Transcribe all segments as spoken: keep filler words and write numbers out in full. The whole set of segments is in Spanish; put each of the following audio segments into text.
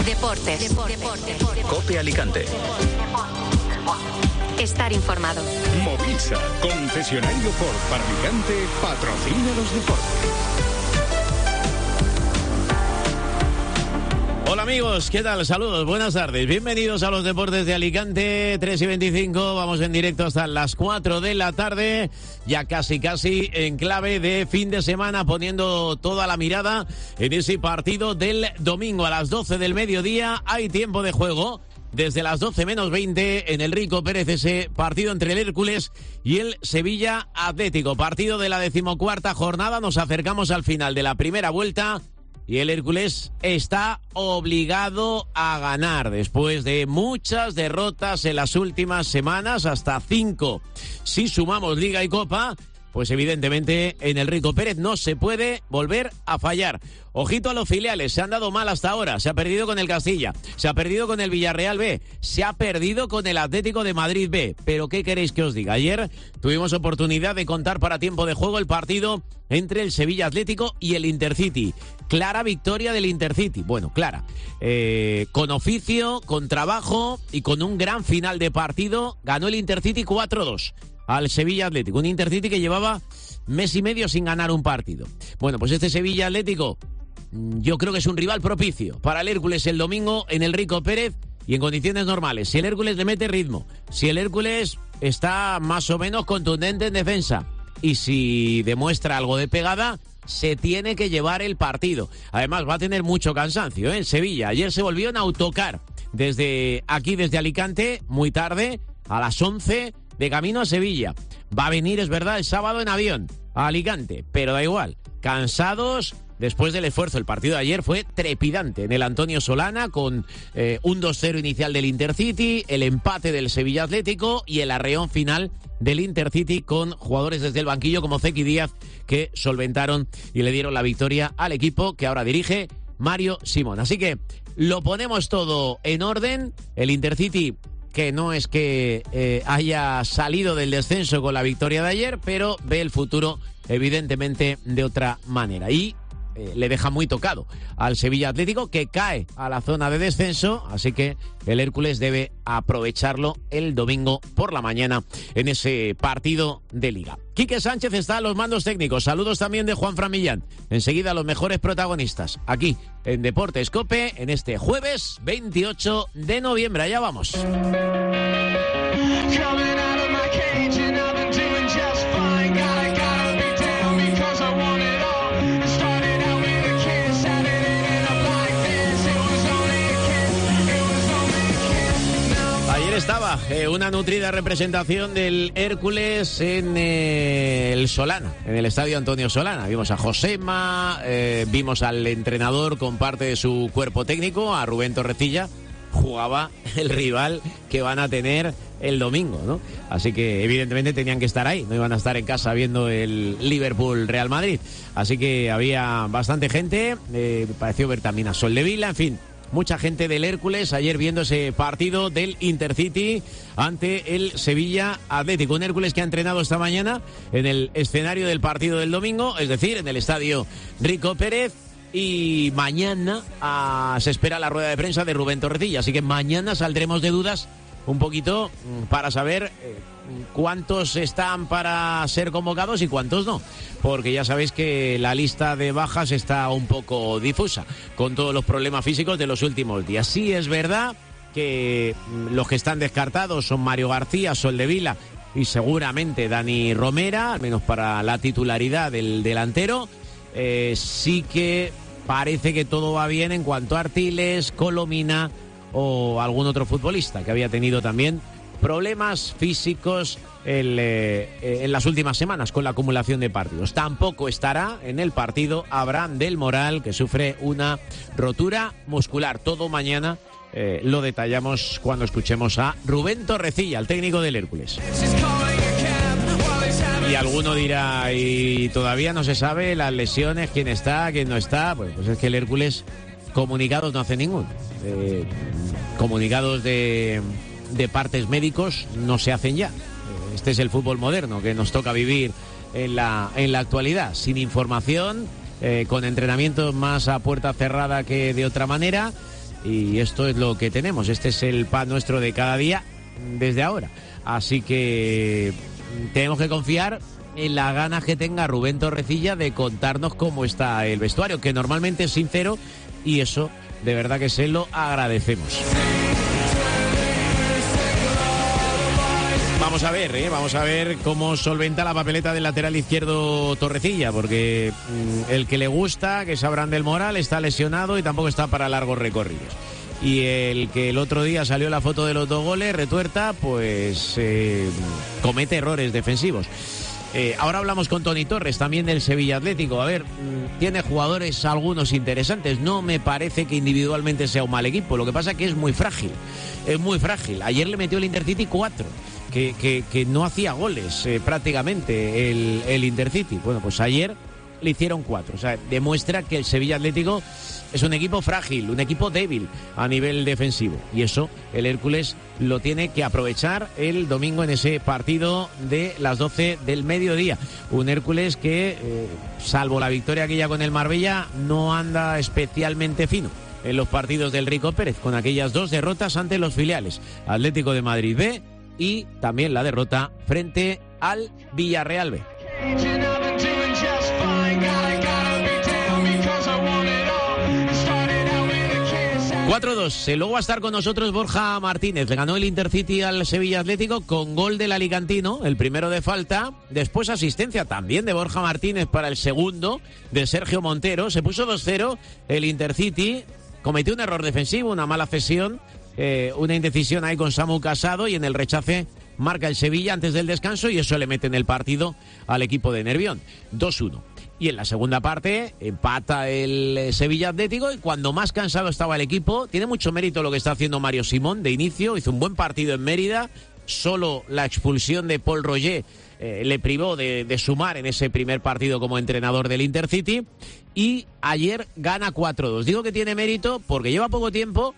Deportes. Deportes. COPE Alicante. Estar informado. Movisa, concesionario Ford para Alicante, patrocina los deportes. Hola amigos, ¿qué tal? Saludos, buenas tardes. Bienvenidos a los deportes de Alicante, tres y veinticinco. Vamos en directo hasta las cuatro de la tarde. Ya casi, casi en clave de fin de semana, poniendo toda la mirada en ese partido del domingo a las doce del mediodía. Hay tiempo de juego. Desde las doce menos veinte en el Rico Pérez, ese partido entre el Hércules y el Sevilla Atlético. Partido de la decimocuarta jornada. Nos acercamos al final de la primera vuelta. Y el Hércules está obligado a ganar después de muchas derrotas en las últimas semanas, hasta cinco. Si sumamos Liga y Copa, pues evidentemente en el Rico Pérez no se puede volver a fallar. Ojito a los filiales, se han dado mal hasta ahora. Se ha perdido con el Castilla, se ha perdido con el Villarreal B, se ha perdido con el Atlético de Madrid B. Pero ¿qué queréis que os diga? Ayer tuvimos oportunidad de contar para tiempo de juego el partido entre el Sevilla Atlético y el Intercity. Clara victoria del Intercity. Bueno, clara. Eh, con oficio, con trabajo y con un gran final de partido, ganó el Intercity cuatro dos al Sevilla Atlético. Un Intercity que llevaba mes y medio sin ganar un partido. Bueno, pues este Sevilla Atlético yo creo que es un rival propicio para el Hércules el domingo en el Rico Pérez y en condiciones normales. Si el Hércules le mete ritmo, si el Hércules está más o menos contundente en defensa y si demuestra algo de pegada, se tiene que llevar el partido. Además va a tener mucho cansancio, ¿eh? En Sevilla. Ayer se volvió en autocar desde aquí, desde Alicante, muy tarde, a las once, de camino a Sevilla. Va a venir, es verdad, el sábado en avión a Alicante, pero da igual. Cansados después del esfuerzo. El partido de ayer fue trepidante en el Antonio Solana, con eh, un dos cero inicial del Intercity, el empate del Sevilla Atlético y el arreón final del Intercity con jugadores desde el banquillo como Zeki Díaz, que solventaron y le dieron la victoria al equipo que ahora dirige Mario Simón. Así que lo ponemos todo en orden. El Intercity, que no es que eh, haya salido del descenso con la victoria de ayer, pero ve el futuro evidentemente de otra manera. Y eh, le deja muy tocado al Sevilla Atlético, que cae a la zona de descenso, así que el Hércules debe aprovecharlo el domingo por la mañana en ese partido de Liga. Quique Sánchez está a los mandos técnicos. Saludos también de Juanfran Millán. Enseguida los mejores protagonistas aquí en Deportes COPE en este jueves veintiocho de noviembre. Allá vamos. Estaba eh, una nutrida representación del Hércules en eh, el Solana, en el estadio Antonio Solana. Vimos a Josema, eh, vimos al entrenador con parte de su cuerpo técnico, a Rubén Torrecilla. Jugaba el rival que van a tener el domingo, ¿no? Así que evidentemente tenían que estar ahí, no iban a estar en casa viendo el Liverpool-Real Madrid. Así que había bastante gente, eh, me pareció ver también a Soldevila, en fin. Mucha gente del Hércules ayer viendo ese partido del Intercity ante el Sevilla Atlético. Un Hércules que ha entrenado esta mañana en el escenario del partido del domingo, es decir, en el estadio Rico Pérez. Y mañana ah, se espera la rueda de prensa de Rubén Torrecilla. Así que mañana saldremos de dudas un poquito para saber eh, cuántos están para ser convocados y cuántos no, porque ya sabéis que la lista de bajas está un poco difusa con todos los problemas físicos de los últimos días. Sí es verdad que los que están descartados son Mario García, Soldevila y seguramente Dani Romera, al menos para la titularidad del delantero. Eh, sí que parece que todo va bien en cuanto a Artiles, Colomina o algún otro futbolista que había tenido también problemas físicos el, eh, en las últimas semanas con la acumulación de partidos. Tampoco estará en el partido Abraham del Moral, que sufre una rotura muscular. Todo mañana eh, lo detallamos cuando escuchemos a Rubén Torrecilla, el técnico del Hércules. Y alguno dirá, y todavía no se sabe las lesiones, quién está, quién no está. Pues, pues es que el Hércules comunicados no hace ninguno. Eh, comunicados de, de partes médicos no se hacen ya. Este es el fútbol moderno que nos toca vivir en la, en la actualidad, sin información, eh, con entrenamientos más a puerta cerrada que de otra manera. y esto es lo que tenemos. Este es el pan nuestro de cada día desde ahora. Así que tenemos que confiar en las ganas que tenga Rubén Torrecilla de contarnos cómo está el vestuario, que normalmente es sincero, y eso de verdad que se lo agradecemos. Vamos a ver, ¿eh? Vamos a ver cómo solventa la papeleta del lateral izquierdo Torrecilla, porque mmm, el que le gusta, que es Abraham del Moral, está lesionado y tampoco está para largos recorridos. Y el que el otro día salió la foto de los dos goles, Retuerta, pues eh, comete errores defensivos. Eh, ahora hablamos con Toni Torres, también del Sevilla Atlético. A ver, mmm, tiene jugadores algunos interesantes. No me parece que individualmente sea un mal equipo. Lo que pasa es que es muy frágil. Es muy frágil. Ayer le metió el Intercity cuatro. Que, que, que no hacía goles eh, prácticamente el, el Intercity. Bueno, pues ayer le hicieron cuatro. O sea, demuestra que el Sevilla Atlético es un equipo frágil, un equipo débil a nivel defensivo. Y eso el Hércules lo tiene que aprovechar el domingo en ese partido de las doce del mediodía. Un Hércules que, eh, salvo la victoria aquella con el Marbella, no anda especialmente fino en los partidos del Rico Pérez, con aquellas dos derrotas ante los filiales Atlético de Madrid B y también la derrota frente al Villarreal B. cuatro dos. Luego va a estar con nosotros Borja Martínez. Le ganó el Intercity al Sevilla Atlético con gol del alicantino, el primero de falta. Después asistencia también de Borja Martínez para el segundo de Sergio Montero. Se puso dos cero el Intercity. Cometió un error defensivo, una mala cesión. Eh, una indecisión ahí con Samu Casado, y en el rechace marca el Sevilla antes del descanso y eso le mete en el partido al equipo de Nervión. dos uno. Y en la segunda parte empata el Sevilla Atlético, y cuando más cansado estaba el equipo, tiene mucho mérito lo que está haciendo Mario Simón de inicio. Hizo un buen partido en Mérida. Solo la expulsión de Paul Roger eh, le privó de, de sumar en ese primer partido como entrenador del Intercity, y ayer gana cuatro dos. Digo que tiene mérito porque lleva poco tiempo,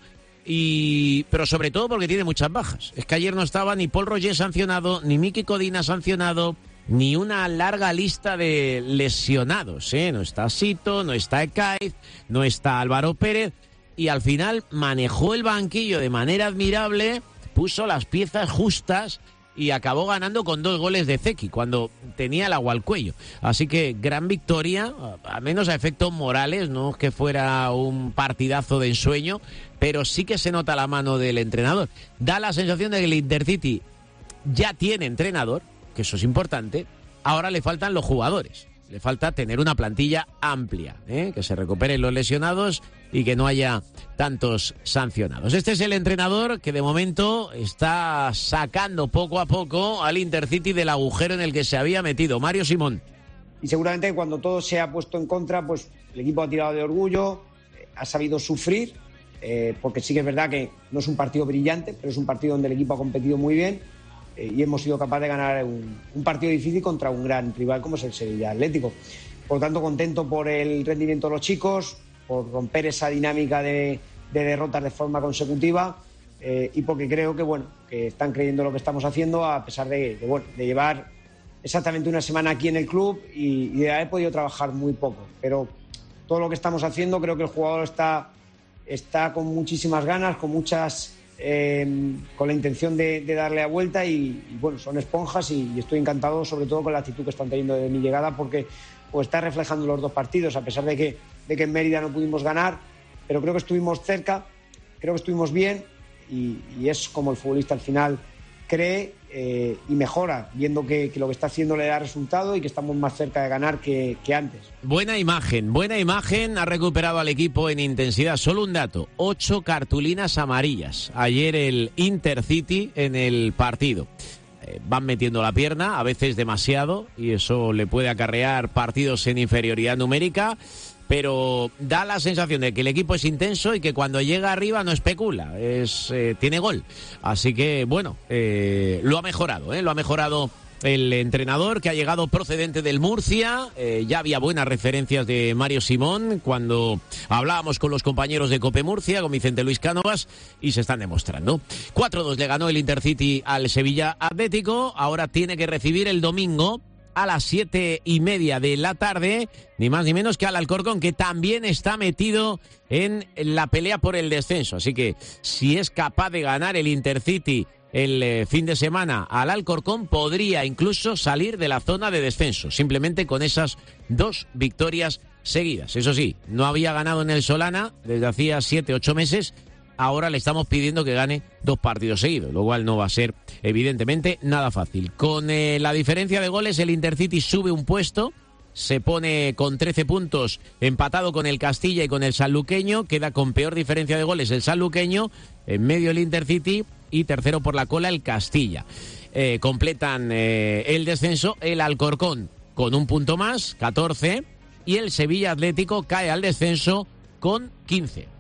Y, pero sobre todo porque tiene muchas bajas. Es que ayer no estaba ni Paul Roger sancionado, ni Miki Codina sancionado, ni una larga lista de lesionados, ¿eh? No está Sito, no está Ekaiz, no está Álvaro Pérez, y al final manejó el banquillo de manera admirable, puso las piezas justas y acabó ganando con dos goles de Zeki cuando tenía el agua al cuello. Así que gran victoria, a menos a efectos morales, no es que fuera un partidazo de ensueño, pero sí que se nota la mano del entrenador. Da la sensación de que el Intercity ya tiene entrenador, que eso es importante. Ahora le faltan los jugadores, le falta tener una plantilla amplia, ¿eh? Que se recuperen los lesionados y que no haya tantos sancionados. Este es el entrenador que de momento está sacando poco a poco al Intercity del agujero en el que se había metido, Mario Simón. Y seguramente cuando todo se ha puesto en contra, pues el equipo ha tirado de orgullo, eh, ha sabido sufrir, eh, porque sí que es verdad que no es un partido brillante, pero es un partido donde el equipo ha competido muy bien, eh, y hemos sido capaces de ganar un, un partido difícil contra un gran rival como es el Sevilla Atlético. Por lo tanto, contento por el rendimiento de los chicos, por romper esa dinámica de, de derrotas de forma consecutiva, eh, y porque creo que bueno que están creyendo lo que estamos haciendo, a pesar de, de, bueno, de llevar exactamente una semana aquí en el club y, y de haber podido trabajar muy poco. Pero todo lo que estamos haciendo, creo que el jugador está, está con muchísimas ganas, con muchas eh, con la intención de, de darle la vuelta, y, y bueno, son esponjas, y, y estoy encantado sobre todo con la actitud que están teniendo de mi llegada, porque pues está reflejando los dos partidos, a pesar de que, de que en Mérida no pudimos ganar, pero creo que estuvimos cerca, creo que estuvimos bien, y, y es como el futbolista al final cree eh, y mejora, viendo que, que lo que está haciendo le da resultado y que estamos más cerca de ganar que, que antes. Buena imagen, buena imagen, ha recuperado al equipo en intensidad. Solo un dato, ocho cartulinas amarillas ayer el Intercity en el partido. Van metiendo la pierna, a veces demasiado, y eso le puede acarrear partidos en inferioridad numérica, pero da la sensación de que el equipo es intenso y que cuando llega arriba no especula, es eh, tiene gol. Así que, bueno, eh, lo ha mejorado, ¿eh? Lo ha mejorado el entrenador, que ha llegado procedente del Murcia. Eh, ya había buenas referencias de Mario Simón cuando hablábamos con los compañeros de Cope Murcia, con Vicente Luis Cánovas, y se están demostrando. cuatro dos le ganó el Intercity al Sevilla Atlético. Ahora tiene que recibir el domingo a las siete y media de la tarde, ni más ni menos que al Alcorcón, que también está metido en la pelea por el descenso. Así que si es capaz de ganar el Intercity el eh, fin de semana al Alcorcón, podría incluso salir de la zona de descenso, simplemente con esas dos victorias seguidas. Eso sí, no había ganado en el Solana desde hacía siete, ocho meses. Ahora le estamos pidiendo que gane dos partidos seguidos, lo cual no va a ser, evidentemente, nada fácil. Con eh, la diferencia de goles, el Intercity sube un puesto, se pone con trece puntos, empatado con el Castilla y con el sanluqueño, queda con peor diferencia de goles el sanluqueño, en medio el Intercity y tercero por la cola el Castilla. Eh, completan eh, el descenso el Alcorcón con un punto más, catorce, y el Sevilla Atlético cae al descenso con quince.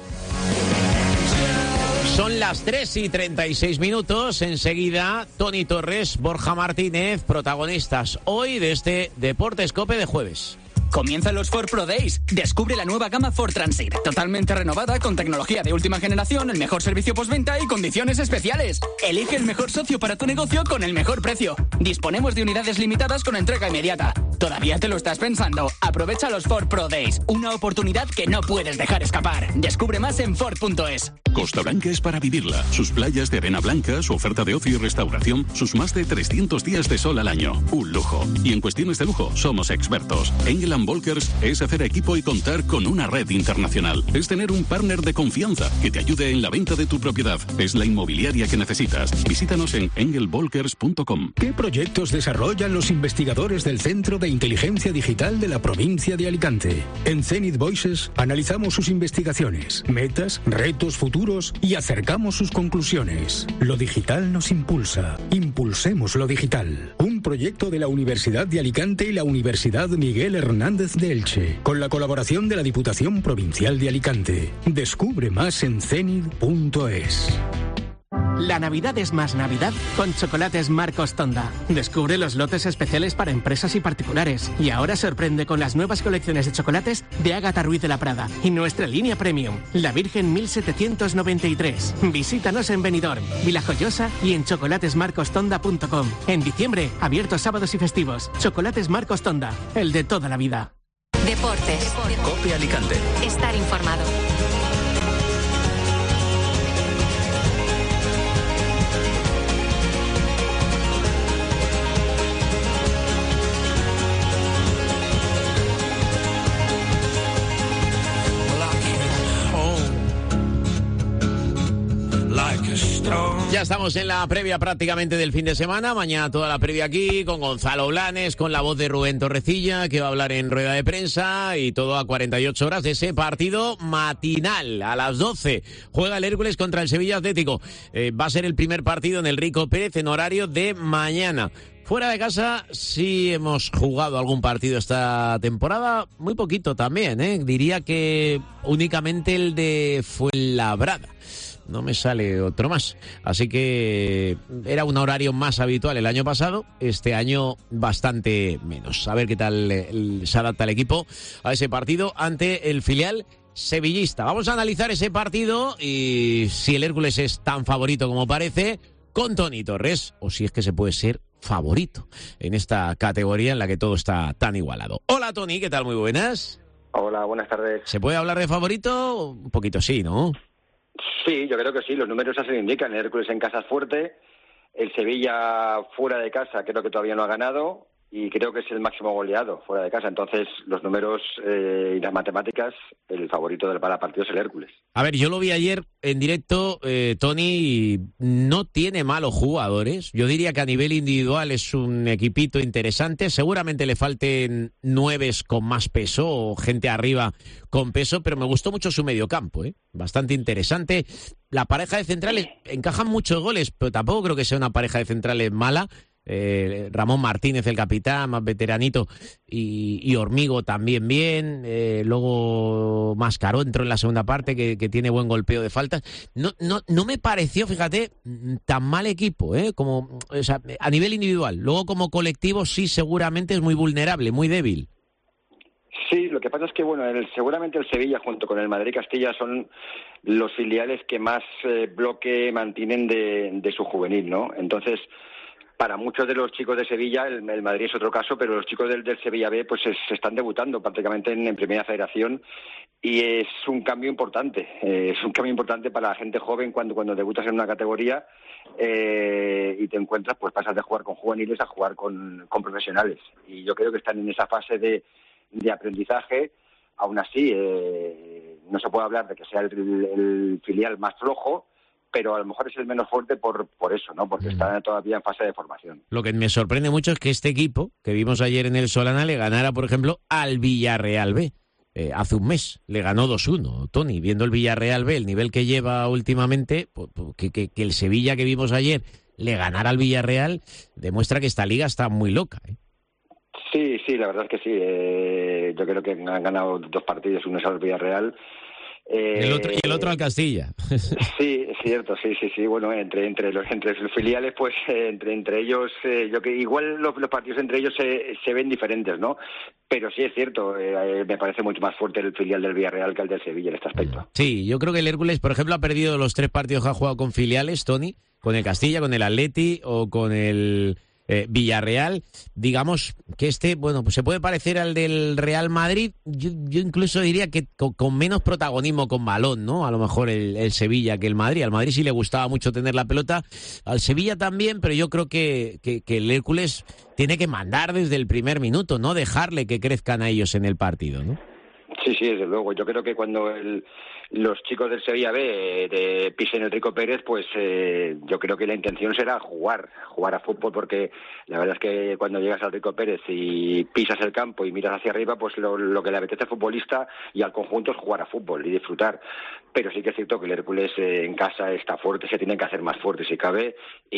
Son las tres y treinta y seis minutos. Enseguida, Toni Torres, Borja Martínez, protagonistas hoy de este Deportes COPE de jueves. Comienzan los Ford Pro Days. Descubre la nueva gama Ford Transit, totalmente renovada con tecnología de última generación, el mejor servicio postventa y condiciones especiales. Elige el mejor socio para tu negocio con el mejor precio. Disponemos de unidades limitadas con entrega inmediata. ¿Todavía te lo estás pensando? Aprovecha los Ford Pro Days, una oportunidad que no puedes dejar escapar. Descubre más en Ford punto es. Costa Blanca es para vivirla. Sus playas de arena blanca, su oferta de ocio y restauración, sus más de trescientos días de sol al año. Un lujo. Y en cuestiones de lujo, somos expertos. Engel and Volkers es hacer equipo y contar con una red internacional. Es tener un partner de confianza que te ayude en la venta de tu propiedad. Es la inmobiliaria que necesitas. Visítanos en engel volkers punto com. ¿Qué proyectos desarrollan los investigadores del Centro de Inteligencia Digital de la provincia de Alicante? En Zenith Voices analizamos sus investigaciones, metas, retos futuros y acercamos sus conclusiones. Lo digital nos impulsa. Impulsemos lo digital. Un proyecto de la Universidad de Alicante y la Universidad Miguel Hernández de Elche, con la colaboración de la Diputación Provincial de Alicante. Descubre más en zenith punto es. La Navidad es más Navidad con Chocolates Marcos Tonda. Descubre los lotes especiales para empresas y particulares. Y ahora sorprende con las nuevas colecciones de chocolates de Ágata Ruiz de la Prada y nuestra línea Premium, La Virgen mil setecientos noventa y tres. Visítanos en Benidorm, Vilajoyosa y en chocolates marcos tonda punto com. En diciembre, abiertos sábados y festivos. Chocolates Marcos Tonda, el de toda la vida. Deportes. COPE Alicante. Estar informado. Ya estamos en la previa prácticamente del fin de semana. Mañana toda la previa aquí con Gonzalo Blanes, con la voz de Rubén Torrecilla, que va a hablar en rueda de prensa, y todo a cuarenta y ocho horas de ese partido matinal. A las doce juega el Hércules contra el Sevilla Atlético. Eh, va a ser el primer partido en el Rico Pérez en horario de mañana. Fuera de casa sí hemos jugado algún partido esta temporada, muy poquito también, ¿eh? Diría que únicamente el de Fuenlabrada. No me sale otro más. Así que era un horario más habitual el año pasado, este año bastante menos. A ver qué tal el, se adapta el equipo a ese partido ante el filial sevillista. Vamos a analizar ese partido y si el Hércules es tan favorito como parece, con Toni Torres, o si es que se puede ser favorito en esta categoría en la que todo está tan igualado. Hola Toni, ¿qué tal? Muy buenas. Hola, buenas tardes. ¿Se puede hablar de favorito? Un poquito sí, ¿no? Sí, yo creo que sí, los números así lo indican. El Hércules en casa es fuerte, el Sevilla fuera de casa creo que todavía no ha ganado y creo que es el máximo goleado fuera de casa. Entonces, los números eh, y las matemáticas, el favorito del para partido es el Hércules. A ver, yo lo vi ayer en directo, eh, Toni, no tiene malos jugadores. Yo diría que a nivel individual es un equipito interesante. Seguramente le falten nueves con más peso o gente arriba con peso, pero me gustó mucho su mediocampo, ¿eh? Bastante interesante. La pareja de centrales encajan muchos goles, pero tampoco creo que sea una pareja de centrales mala. Eh, Ramón Martínez, el capitán, más veteranito, y, y Hormigo también bien. Eh, luego Mascaró entró en la segunda parte, que, que tiene buen golpeo de faltas. No, no, no me pareció, fíjate, tan mal equipo, ¿eh? Como, o sea, a nivel individual. Luego como colectivo sí, seguramente es muy vulnerable, muy débil. Sí, lo que pasa es que, bueno, el, seguramente el Sevilla junto con el Madrid-Castilla son los filiales que más eh, bloque mantienen de, de su juvenil, ¿no? Entonces, para muchos de los chicos de Sevilla, el, el Madrid es otro caso, pero los chicos del, del Sevilla B pues es, se están debutando prácticamente en, en Primera Federación y es un cambio importante, eh, es un cambio importante para la gente joven cuando cuando debutas en una categoría eh, y te encuentras, pues pasas de jugar con juveniles a jugar con, con profesionales. Y yo creo que están en esa fase de, de aprendizaje. Aún así, eh, no se puede hablar de que sea el, el filial más flojo, pero a lo mejor es el menos fuerte por por eso, ¿no? Porque está todavía en fase de formación. Lo que me sorprende mucho es que este equipo, que vimos ayer en el Solana, le ganara, por ejemplo, al Villarreal B. Eh, hace un mes le ganó dos uno, Tony, viendo el Villarreal B, el nivel que lleva últimamente, pues, que, que, que el Sevilla que vimos ayer le ganara al Villarreal, demuestra que esta liga está muy loca, ¿eh? Sí, sí, la verdad es que sí. Eh, yo creo que han ganado dos partidos, uno es al Villarreal. Eh, el otro, y el otro al Castilla. Sí, es cierto, sí, sí, sí. Bueno, entre entre los entre los filiales, pues eh, entre entre ellos, eh, yo que igual los, los partidos entre ellos se, se ven diferentes, ¿no? Pero sí es cierto, eh, me parece mucho más fuerte el filial del Villarreal que el del Sevilla en este aspecto. Sí, yo creo que el Hércules, por ejemplo, ha perdido los tres partidos que ha jugado con filiales, Tony, con el Castilla, con el Atleti o con el Eh, Villarreal. Digamos que este, bueno, pues se puede parecer al del Real Madrid. Yo, yo incluso diría que con, con menos protagonismo con balón, ¿no? A lo mejor el, el Sevilla que el Madrid. Al Madrid sí le gustaba mucho tener la pelota, al Sevilla también, pero yo creo que, que, que el Hércules tiene que mandar desde el primer minuto, no dejarle que crezcan a ellos en el partido, ¿no? Sí, sí, desde luego. Yo creo que cuando el, los chicos del Sevilla B de pisen el Rico Pérez, pues eh, yo creo que la intención será jugar, jugar a fútbol, porque la verdad es que cuando llegas al Rico Pérez y pisas el campo y miras hacia arriba, pues lo, lo que le apetece al futbolista y al conjunto es jugar a fútbol y disfrutar. Pero sí que es cierto que el Hércules eh, en casa está fuerte, se tienen que hacer más fuerte si cabe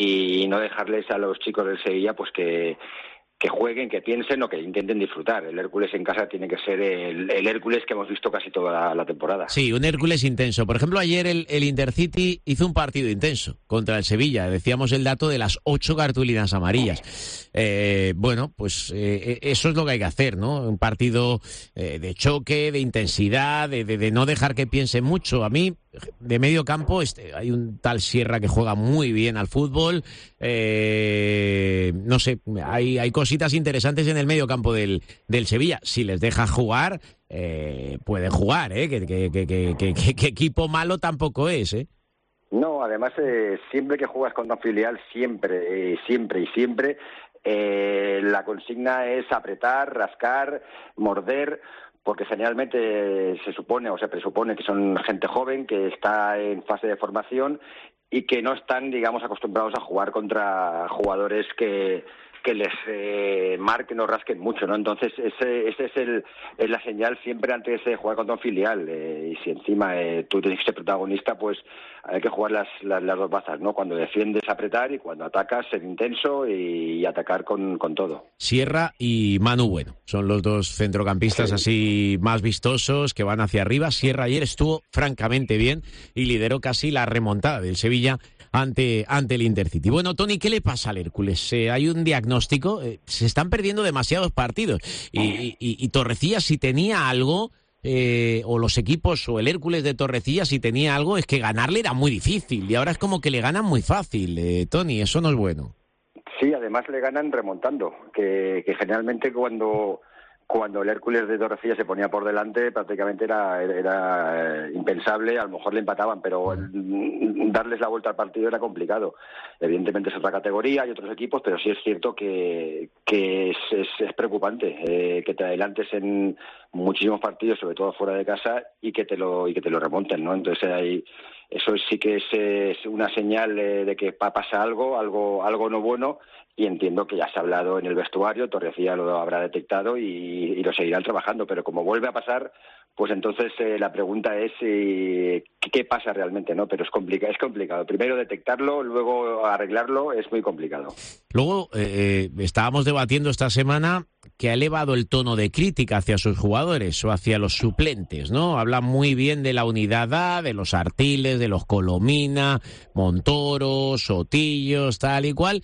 y no dejarles a los chicos del Sevilla pues que que jueguen, que piensen o que intenten disfrutar. El Hércules en casa tiene que ser el, el Hércules que hemos visto casi toda la, la temporada. Sí, un Hércules intenso. Por ejemplo, ayer el, el Intercity hizo un partido intenso contra el Sevilla. Decíamos el dato de las ocho cartulinas amarillas. Eh, bueno, pues eh, eso es lo que hay que hacer, ¿no? Un partido eh, de choque, de intensidad, de, de, de no dejar que piensen mucho. A mí, de medio campo, este, hay un tal Sierra que juega muy bien al fútbol. Eh, no sé, hay, hay cositas interesantes en el medio campo del, del Sevilla. Si les deja jugar, eh, pueden jugar, ¿eh? Que, que, que, que, que, que equipo malo tampoco es, ¿eh? No, además, eh, siempre que juegas contra un filial, siempre, eh, siempre y siempre, eh, la consigna es apretar, rascar, morder, porque generalmente se supone o se presupone que son gente joven que está en fase de formación y que no están, digamos, acostumbrados a jugar contra jugadores que que les eh, marquen o rasquen mucho, ¿no? Entonces, ese, ese es, el, es la señal siempre antes de jugar contra un filial. Eh, y si encima eh, tú tienes que ser protagonista, pues hay que jugar las, las, las dos bazas, ¿no? Cuando defiendes, apretar, y cuando atacas, ser intenso y, y atacar con, con todo. Sierra y Manu Bueno son los dos centrocampistas sí. así más vistosos que van hacia arriba. Sierra ayer estuvo francamente bien y lideró casi la remontada del Sevilla ante, ante el Intercity. Bueno, Tony, ¿qué le pasa al Hércules? Eh, hay un diagnóstico, eh, se están perdiendo demasiados partidos y, y, y Torrecilla, si tenía algo, eh, o los equipos o el Hércules de Torrecilla, si tenía algo, es que ganarle era muy difícil y ahora es como que le ganan muy fácil, eh, Tony, eso no es bueno. Sí, además le ganan remontando, que, que generalmente cuando cuando el Hércules de Torrecilla se ponía por delante prácticamente era, era, era impensable, a lo mejor le empataban, pero el, darles la vuelta al partido era complicado. Evidentemente es otra categoría, hay otros equipos, pero sí es cierto que, que es, es, es preocupante eh, que te adelantes en muchísimos partidos, sobre todo fuera de casa, y que te lo y que te lo remonten, ¿no? Entonces hay, eso sí que es, es una señal de, de que pasa algo, algo, algo no bueno. Y entiendo que ya se ha hablado en el vestuario, Torrecilla lo habrá detectado y, y lo seguirán trabajando. Pero como vuelve a pasar, pues entonces eh, la pregunta es eh, ¿qué pasa realmente? ¿No? Pero es complicado, es complicado. Primero detectarlo, luego arreglarlo, es muy complicado. Luego eh, estábamos debatiendo esta semana que ha elevado el tono de crítica hacia sus jugadores o hacia los suplentes, ¿no? Habla muy bien de la unidad A, de los Artiles, de los Colomina, Montoro, Sotillos, tal y cual,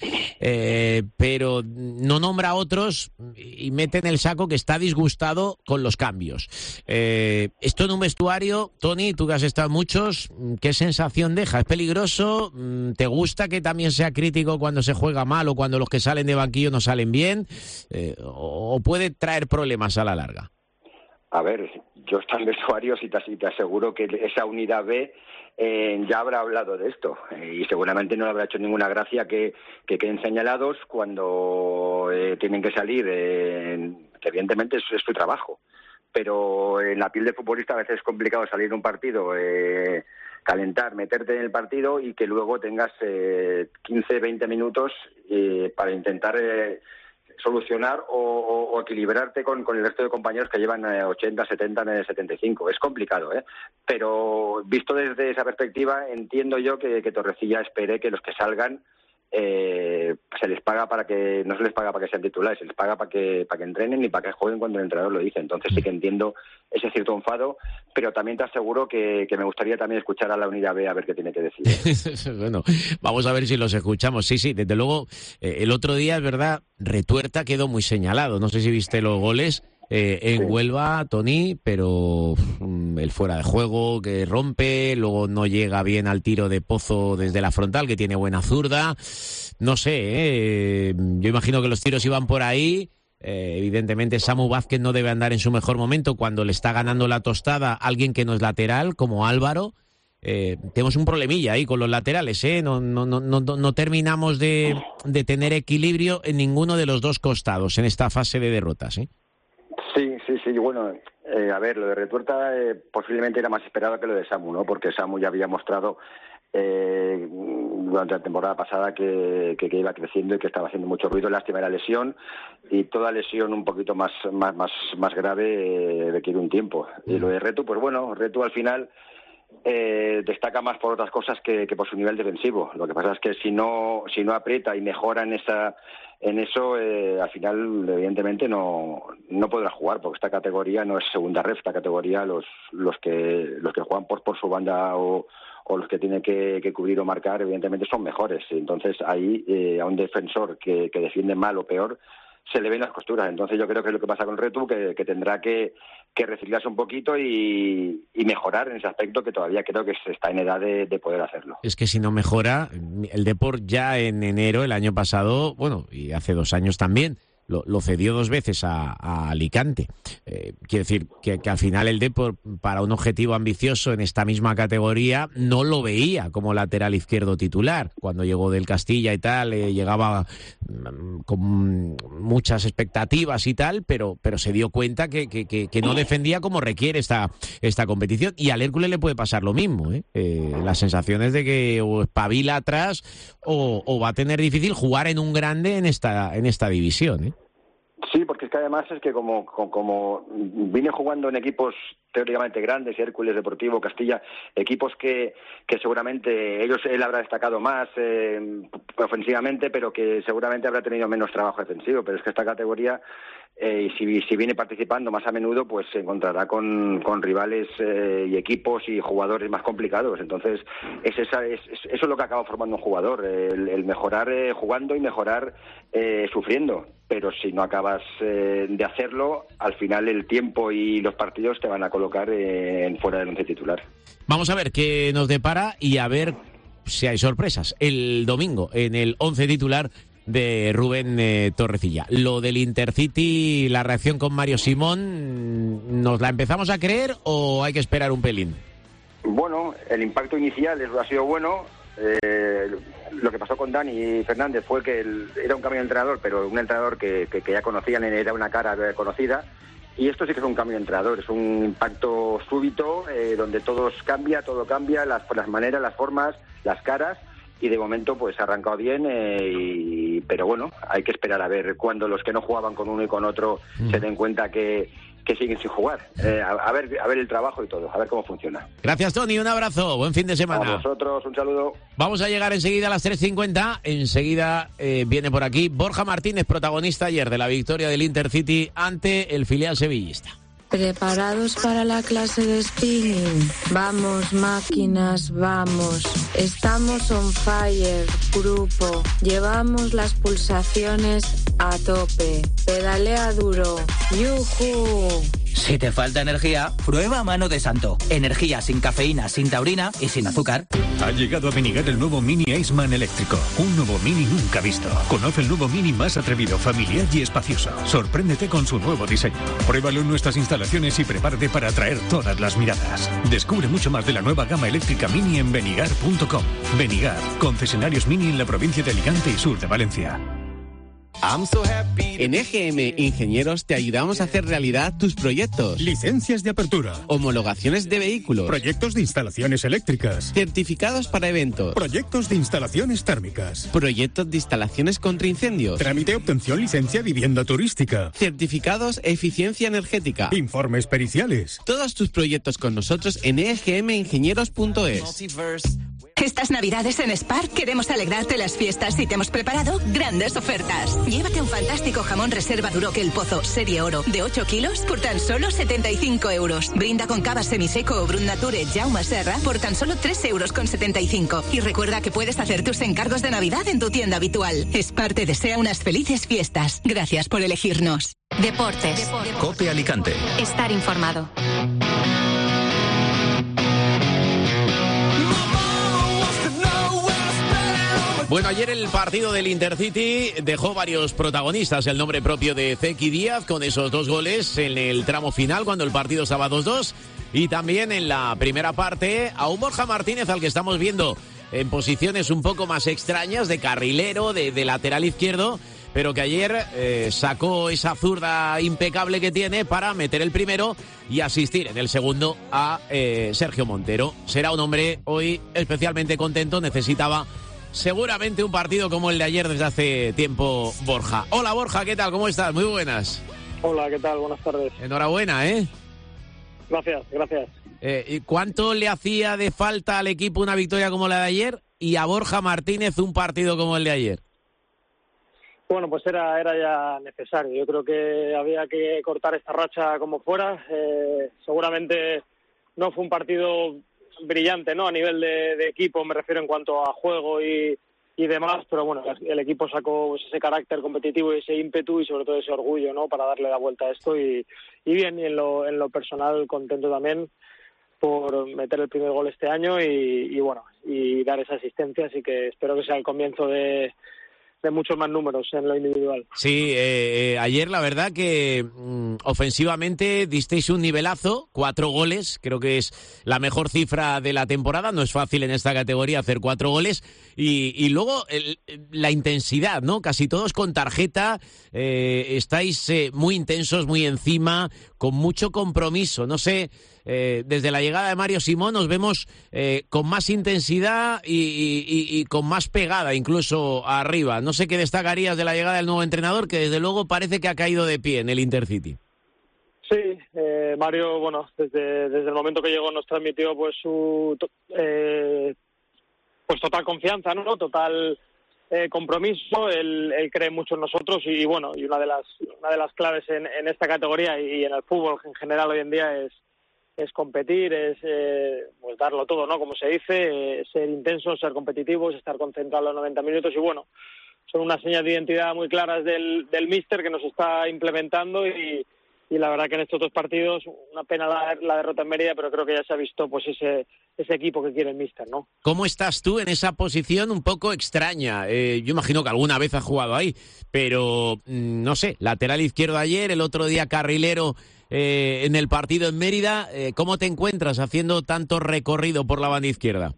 eh, pero no nombra a otros y mete en el saco que está disgustado con los cambios. Eh, esto en un vestuario, Tony, tú que has estado mucho, muchos, ¿qué sensación deja? ¿Es peligroso? ¿Te gusta que también sea crítico cuando se juega mal o cuando los que salen de banquillo no salen bien? Eh, ¿O puede traer problemas a la larga? A ver, yo estoy en vestuarios y te, y te aseguro que esa unidad B eh, ya habrá hablado de esto eh, y seguramente no le habrá hecho ninguna gracia que, que queden señalados cuando eh, tienen que salir, eh, que evidentemente es, es su trabajo. Pero en la piel de futbolista a veces es complicado salir de un partido, eh, calentar, meterte en el partido y que luego tengas eh, quince, veinte minutos eh, para intentar eh, solucionar o, o, o equilibrarte con, con el resto de compañeros que llevan eh, ochenta, setenta, setenta y cinco. Es complicado, ¿eh? Pero visto desde esa perspectiva, entiendo yo que, que Torrecilla espere que los que salgan Eh, se les paga para que no se les paga para que sean titulares, se les paga para que para que entrenen y para que jueguen cuando el entrenador lo dice. Entonces sí que entiendo ese cierto enfado, pero también te aseguro que, que me gustaría también escuchar a la unidad B a ver qué tiene que decir. Bueno, vamos a ver si los escuchamos. Sí, sí, desde luego eh, el otro día, es verdad, Retuerta quedó muy señalado. No sé si viste los goles. Eh, en sí. Huelva, Tony, pero um, el fuera de juego que rompe, luego no llega bien al tiro de Pozo desde la frontal, que tiene buena zurda. No sé, eh, yo imagino que los tiros iban por ahí. Eh, evidentemente Samu Vázquez no debe andar en su mejor momento cuando le está ganando la tostada a alguien que no es lateral, como Álvaro. Eh, tenemos un problemilla ahí con los laterales, ¿eh? No, no, no, no, no terminamos de, de tener equilibrio en ninguno de los dos costados en esta fase de derrotas, ¿eh? Sí, sí, sí, bueno, eh, a ver, lo de Retuerta eh, posiblemente era más esperado que lo de Samu, ¿no? Porque Samu ya había mostrado eh, durante la temporada pasada que, que, que iba creciendo y que estaba haciendo mucho ruido. Lástima era lesión y toda lesión un poquito más más más, más grave eh, requiere un tiempo. Y lo de Retu, pues bueno, Retu al final eh, destaca más por otras cosas que, que por su nivel defensivo. Lo que pasa es que si no si no aprieta y mejora en esa en eso, eh, al final, evidentemente, no no podrá jugar, porque esta categoría no es segunda ref, esta categoría, los los que los que juegan por por su banda o, o los que tienen que, que cubrir o marcar, evidentemente, son mejores. Entonces, ahí, eh, a un defensor que, que defiende mal o peor, se le ven las costuras. Entonces yo creo que es lo que pasa con Retu, que, que tendrá que, que reciclarse un poquito y, y mejorar en ese aspecto, que todavía creo que está en edad de, de poder hacerlo. Es que si no mejora, el Depor ya en enero, el año pasado, bueno, y hace dos años también, lo, lo cedió dos veces a, a Alicante. Eh, quiere decir que, que al final el Depor, para un objetivo ambicioso en esta misma categoría, no lo veía como lateral izquierdo titular. Cuando llegó del Castilla y tal, eh, llegaba mm, con muchas expectativas y tal, pero, pero se dio cuenta que, que, que, que no defendía como requiere esta, esta competición. Y al Hércules le puede pasar lo mismo, ¿eh? Eh, las sensaciones de que o espabila atrás o, o va a tener difícil jugar en un grande en esta, en esta división, ¿eh? Sí, porque es que además es que como, como, como vine jugando en equipos teóricamente grandes, Hércules, Deportivo, Castilla, equipos que, que seguramente ellos él habrá destacado más eh, ofensivamente, pero que seguramente habrá tenido menos trabajo defensivo. Pero es que esta categoría, eh, y si, si viene participando más a menudo, pues se encontrará con, con rivales eh, y equipos y jugadores más complicados. Entonces, es esa, es, es, eso es lo que acaba formando un jugador, el, el mejorar eh, jugando y mejorar eh, sufriendo. Pero si no acabas eh, de hacerlo, al final el tiempo y los partidos te van a colocar eh, en fuera del once titular. Vamos a ver qué nos depara y a ver si hay sorpresas el domingo en el once titular de Rubén eh, Torrecilla. Lo del Intercity, la reacción con Mario Simón, ¿nos la empezamos a creer o hay que esperar un pelín? Bueno, el impacto inicial ha sido bueno. Eh, lo que pasó con Dani Fernández fue que él era un cambio de entrenador, pero un entrenador que, que, que ya conocían, era una cara conocida, y esto sí que es un cambio de entrenador, es un impacto súbito eh, donde todo cambia, todo cambia, las, las maneras, las formas, las caras, y de momento pues ha arrancado bien, eh, y, pero bueno, hay que esperar a ver cuando los que no jugaban con uno y con otro mm. se den cuenta que que siguen sin jugar, eh, a, a ver a ver el trabajo y todo, a ver cómo funciona. Gracias, Tony, un abrazo, buen fin de semana. A vosotros, un saludo. Vamos a llegar enseguida a las tres cincuenta, enseguida eh, viene por aquí Borja Martínez, protagonista ayer de la victoria del Intercity ante el filial sevillista. ¿Preparados para la clase de spinning? Vamos, máquinas, vamos. Estamos on fire, grupo. Llevamos las pulsaciones a tope. Pedalea duro. ¡Yujú! Si te falta energía, prueba Mano de Santo. Energía sin cafeína, sin taurina y sin azúcar. Ha llegado a Benigar el nuevo Mini Iceman eléctrico. Un nuevo Mini nunca visto. Conoce el nuevo Mini más atrevido, familiar y espacioso. Sorpréndete con su nuevo diseño. Pruébalo en nuestras instalaciones y prepárate para atraer todas las miradas. Descubre mucho más de la nueva gama eléctrica Mini en benigar punto com. Benigar, concesionarios Mini en la provincia de Alicante y sur de Valencia. En E G M Ingenieros te ayudamos a hacer realidad tus proyectos. Licencias de apertura. Homologaciones de vehículos. Proyectos de instalaciones eléctricas. Certificados para eventos. Proyectos de instalaciones térmicas. Proyectos de instalaciones contra incendios. Trámite obtención licencia vivienda turística. Certificados eficiencia energética. Informes periciales. Todos tus proyectos con nosotros en e g m ingenieros punto es. Estas navidades en Spar queremos alegrarte las fiestas y te hemos preparado grandes ofertas. Llévate un fantástico jamón reserva Duroc El Pozo, serie oro, de ocho kilos por tan solo setenta y cinco euros. Brinda con cava semiseco o Brut Nature Jaume Serra por tan solo tres euros con setenta y cinco. Y recuerda que puedes hacer tus encargos de Navidad en tu tienda habitual. Spar te desea unas felices fiestas. Gracias por elegirnos. Deportes. COPE Alicante. Estar informado. Bueno, ayer el partido del Intercity dejó varios protagonistas. El nombre propio de Zeki Díaz con esos dos goles en el tramo final cuando el partido estaba dos dos. Y también en la primera parte a un Borja Martínez al que estamos viendo en posiciones un poco más extrañas de carrilero, de, de lateral izquierdo, pero que ayer eh, sacó esa zurda impecable que tiene para meter el primero y asistir en el segundo a eh, Sergio Montero. Será un hombre hoy especialmente contento, necesitaba seguramente un partido como el de ayer desde hace tiempo, Borja. Hola Borja, ¿qué tal? ¿Cómo estás? Muy buenas. Hola, ¿qué tal? Buenas tardes. Enhorabuena, ¿eh? Gracias, gracias. Eh, ¿y cuánto le hacía de falta al equipo una victoria como la de ayer y a Borja Martínez un partido como el de ayer? Bueno, pues era era ya necesario. Yo creo que había que cortar esta racha como fuera. Eh, seguramente no fue un partido brillante, ¿no? A nivel de, de equipo, me refiero en cuanto a juego y, y demás, pero bueno, el equipo sacó pues, ese carácter competitivo y ese ímpetu y sobre todo ese orgullo, ¿no? Para darle la vuelta a esto y, y bien, y en lo, en lo personal contento también por meter el primer gol este año y, y bueno, y dar esa asistencia, así que espero que sea el comienzo de de muchos más números en lo individual. Sí, eh, eh, ayer la verdad que mm, ofensivamente disteis un nivelazo, cuatro goles, creo que es la mejor cifra de la temporada, no es fácil en esta categoría hacer cuatro goles, y, y luego el, la intensidad, ¿no? Casi todos con tarjeta, eh, estáis eh, muy intensos, muy encima, con mucho compromiso, no sé... Eh, desde la llegada de Mario Simón nos vemos eh, con más intensidad y, y, y, y con más pegada incluso arriba. No sé qué destacarías de la llegada del nuevo entrenador, que desde luego parece que ha caído de pie en el Intercity. Sí, eh, Mario, bueno, desde, desde el momento que llegó nos transmitió pues su eh, pues total confianza, ¿no? Total eh, compromiso. Él, él cree mucho en nosotros y, y bueno, y una de las una de las claves en, en esta categoría y, y en el fútbol en general hoy en día es es competir, es eh, pues darlo todo, ¿no? Como se dice, eh, ser intensos, ser competitivos, estar concentrado los noventa minutos y bueno, son unas señas de identidad muy claras del, del míster que nos está implementando y, y la verdad que en estos dos partidos, una pena la, la derrota en Mérida, pero creo que ya se ha visto pues ese ese equipo que quiere el míster, ¿no? ¿Cómo estás tú en esa posición un poco extraña? Eh, yo imagino que alguna vez has jugado ahí, pero no sé, lateral izquierdo ayer, el otro día carrilero eh, en el partido en Mérida. Eh, ¿Cómo te encuentras haciendo tanto recorrido por la banda izquierda?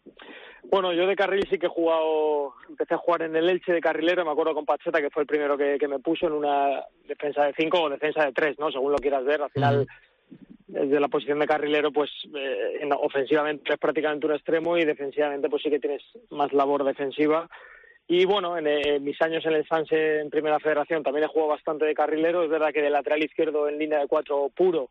Bueno, yo de carril sí que he jugado, empecé a jugar en el Elche de carrilero, me acuerdo con Pacheta, que fue el primero que, que me puso en una defensa de cinco o defensa de tres, ¿no? Según lo quieras ver, al final... Uh-huh. Desde la posición de carrilero, pues eh, en, ofensivamente es prácticamente un extremo y defensivamente pues sí que tienes más labor defensiva. Y bueno, en, en mis años en el Sanse en Primera Federación también he jugado bastante de carrilero. Es verdad que de lateral izquierdo en línea de cuatro puro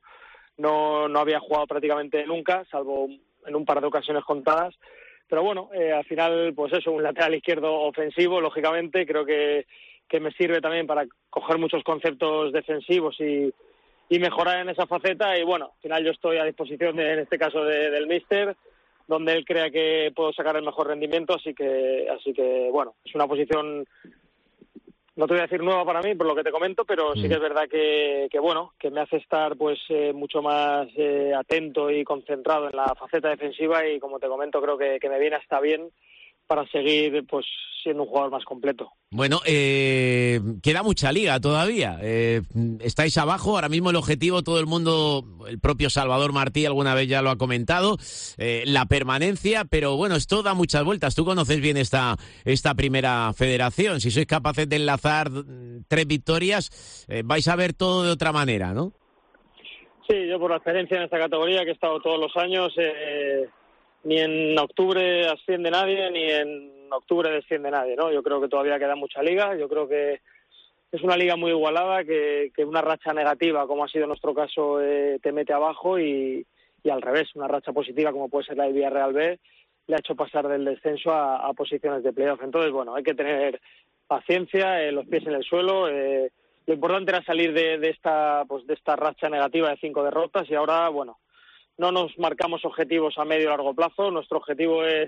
no, no había jugado prácticamente nunca, salvo en un par de ocasiones contadas. Pero bueno, eh, al final, pues eso, un lateral izquierdo ofensivo, lógicamente, creo que, que me sirve también para coger muchos conceptos defensivos y y mejorar en esa faceta y bueno, al final yo estoy a disposición de, en este caso de, del míster, donde él crea que puedo sacar el mejor rendimiento, así que así que bueno, es una posición no te voy a decir nueva para mí, por lo que te comento, pero sí que es verdad que, que bueno, que me hace estar pues eh, mucho más eh, atento y concentrado en la faceta defensiva y, como te comento, creo que, que me viene hasta bien para seguir pues siendo un jugador más completo. Bueno, eh, queda mucha liga todavía. Eh, estáis abajo, ahora mismo el objetivo, todo el mundo, el propio Salvador Martí alguna vez ya lo ha comentado, eh, la permanencia, pero bueno, esto da muchas vueltas. Tú conoces bien esta, esta primera federación. Si sois capaces de enlazar tres victorias, eh, vais a ver todo de otra manera, ¿no? Sí, yo por la experiencia en esta categoría, que he estado todos los años, eh, ni en octubre asciende nadie, ni en octubre desciende nadie, ¿no? Yo creo que todavía queda mucha liga, yo creo que es una liga muy igualada, que, que una racha negativa, como ha sido nuestro caso, eh, te mete abajo y, y al revés, una racha positiva, como puede ser la del Villarreal B, le ha hecho pasar del descenso a, a posiciones de playoff. Entonces, bueno, hay que tener paciencia, eh, los pies en el suelo. Eh, lo importante era salir de, de esta pues de esta racha negativa de cinco derrotas y ahora, bueno, no nos marcamos objetivos a medio y largo plazo. Nuestro objetivo es,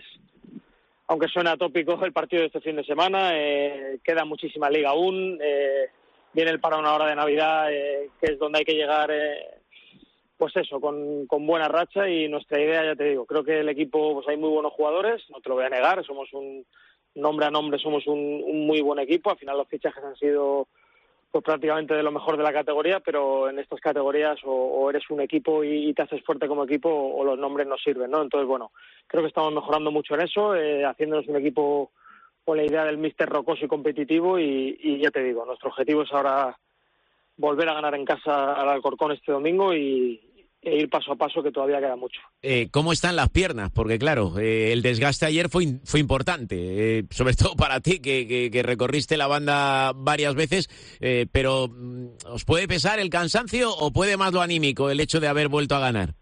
aunque suene atópico, el partido de este fin de semana. Eh, queda muchísima liga aún. Eh, viene el parón ahora de Navidad, eh, que es donde hay que llegar, eh, pues eso, con, con buena racha. Y nuestra idea, ya te digo, creo que el equipo, pues hay muy buenos jugadores, no te lo voy a negar. Somos un, nombre a nombre, somos un, un muy buen equipo. Al final los fichajes han sido pues prácticamente de lo mejor de la categoría, pero en estas categorías o, o eres un equipo y, y te haces fuerte como equipo o, o los nombres no sirven, ¿no? Entonces, bueno, creo que estamos mejorando mucho en eso, eh, haciéndonos un equipo con la idea del míster rocoso y competitivo y, y ya te digo, nuestro objetivo es ahora volver a ganar en casa al Alcorcón este domingo y e ir paso a paso, que todavía queda mucho. Eh, ¿Cómo están las piernas? Porque claro, eh, el desgaste ayer fue fue importante, eh, sobre todo para ti, que, que, que recorriste la banda varias veces, eh, pero ¿os puede pesar el cansancio o puede más lo anímico, el hecho de haber vuelto a ganar?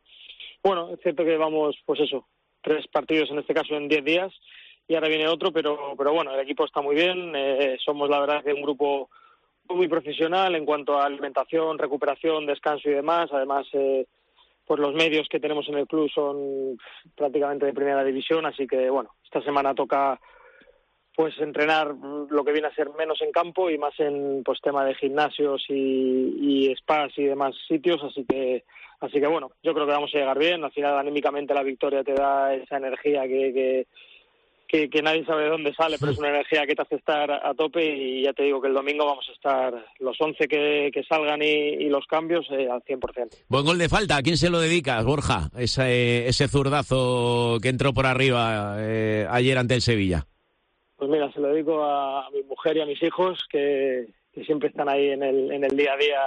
Bueno, es cierto que vamos, pues eso, tres partidos en este caso en diez días y ahora viene otro, pero pero bueno, el equipo está muy bien, eh, somos la verdad que un grupo muy profesional en cuanto a alimentación, recuperación, descanso y demás. Además, eh, pues los medios que tenemos en el club son prácticamente de primera división, así que bueno, esta semana toca pues entrenar lo que viene a ser menos en campo y más en pues tema de gimnasios y, y spas y demás sitios, así que así que bueno, yo creo que vamos a llegar bien. Al final, anímicamente, la victoria te da esa energía que, que Que, que nadie sabe de dónde sale, pero es una energía que te hace estar a tope y ya te digo que el domingo vamos a estar los once que, que salgan y, y los cambios eh, al cien por ciento. Buen gol de falta, ¿a quién se lo dedicas, Borja? Ese, ese zurdazo que entró por arriba eh, ayer ante el Sevilla. Pues mira, se lo dedico a, a mi mujer y a mis hijos que, que siempre están ahí en el, en el día a día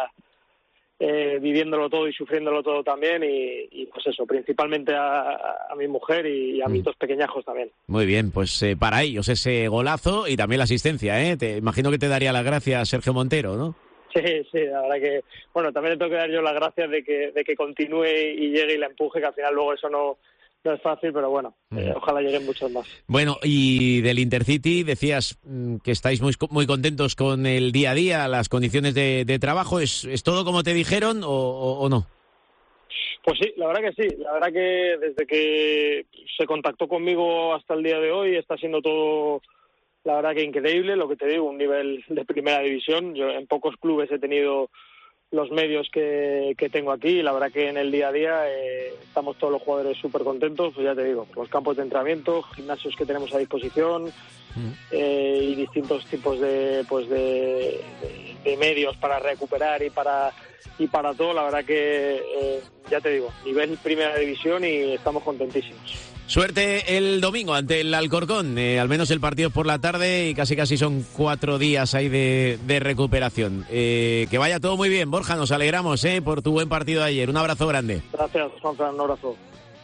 Eh, viviéndolo todo y sufriéndolo todo también y, y pues eso, principalmente a, a mi mujer y a mis mm. dos pequeñajos también. Muy bien, pues eh, para ellos ese golazo y también la asistencia, ¿eh? Te imagino que te daría las gracias Sergio Montero, ¿no? Sí, sí, la verdad que, bueno, también le tengo que dar yo las gracias de que, de que continúe y llegue y la empuje, que al final luego eso no... No es fácil, pero bueno, eh, ojalá lleguen muchos más. Bueno, y del Intercity decías mmm, que estáis muy, muy contentos con el día a día, las condiciones de, de trabajo. ¿Es, ¿Es todo como te dijeron o, o, o no? Pues sí, la verdad que sí. La verdad que desde que se contactó conmigo hasta el día de hoy está siendo todo, la verdad que increíble. Lo que te digo, un nivel de primera división. Yo en pocos clubes he tenido los medios que, que tengo aquí y la verdad que en el día a día eh, estamos todos los jugadores súper contentos, pues ya te digo, los campos de entrenamiento, gimnasios que tenemos a disposición mm. eh, y distintos tipos de pues de, de, de medios para recuperar y para y para todo, la verdad que eh, ya te digo, nivel primera división y estamos contentísimos. Suerte el domingo ante el Alcorcón, eh, al menos el partido es por la tarde y casi casi son cuatro días ahí de, de recuperación. Eh, que vaya todo muy bien, Borja, nos alegramos eh, por tu buen partido de ayer. Un abrazo grande. Gracias, Juanfran, un abrazo.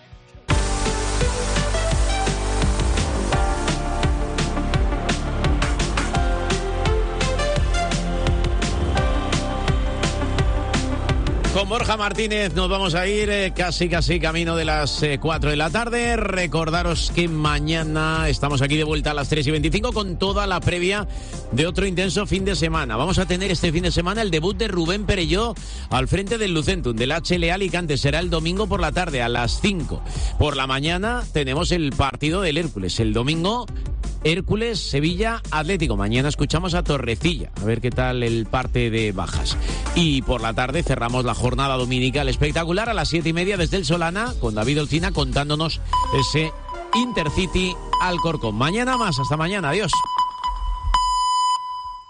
Con Borja Martínez nos vamos a ir eh, casi casi camino de las eh, cuatro de la tarde. Recordaros que mañana estamos aquí de vuelta a las tres y veinticinco con toda la previa de otro intenso fin de semana. Vamos a tener este fin de semana el debut de Rubén Perelló al frente del Lucentum, del H L A Alicante. Será el domingo por la tarde a las cinco. Por la mañana tenemos el partido del Hércules. El domingo Hércules, Sevilla, Atlético. Mañana escuchamos a Torrecilla, a ver qué tal el parte de bajas. Y por la tarde cerramos la jornada dominical espectacular a las siete y media desde el Solana, con David Olcina contándonos ese Intercity Alcorcón. Mañana más, hasta mañana, adiós.